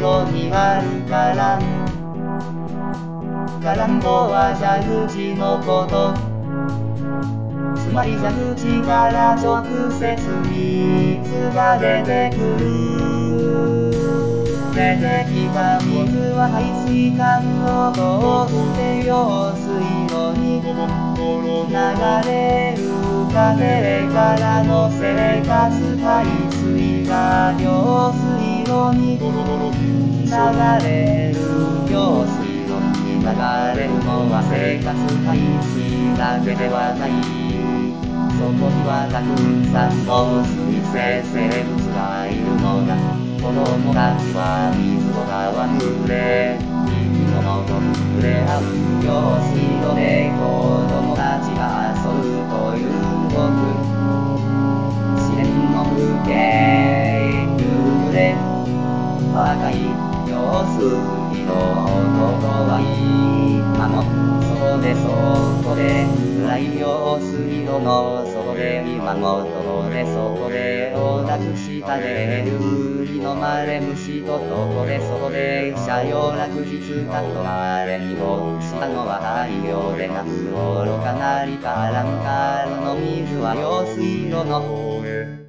ろにあるからからんぼは蛇口のこと。つまり蛇口から直接水が出てくる。出てきた水は排水管を通って用水路に流れる過程からの生活排水が用水路に流れる。用水路に流れるのは生活排水だけではない。そこにはたくさんの水生生物がいるのだ。子供たちは水と戯れ、生き物と触れ合う。用水路で子供たちが遊ぶというごく自然の風景。夕暮れ赤い用水路は今もそこでそこで暗い用水路のそこで今もそこでそこで横断したで海のまれ虫とそこでそこで車両落日だとあれに落ちたのは太陽でなく愚かなりからんからの水は用水路の方へ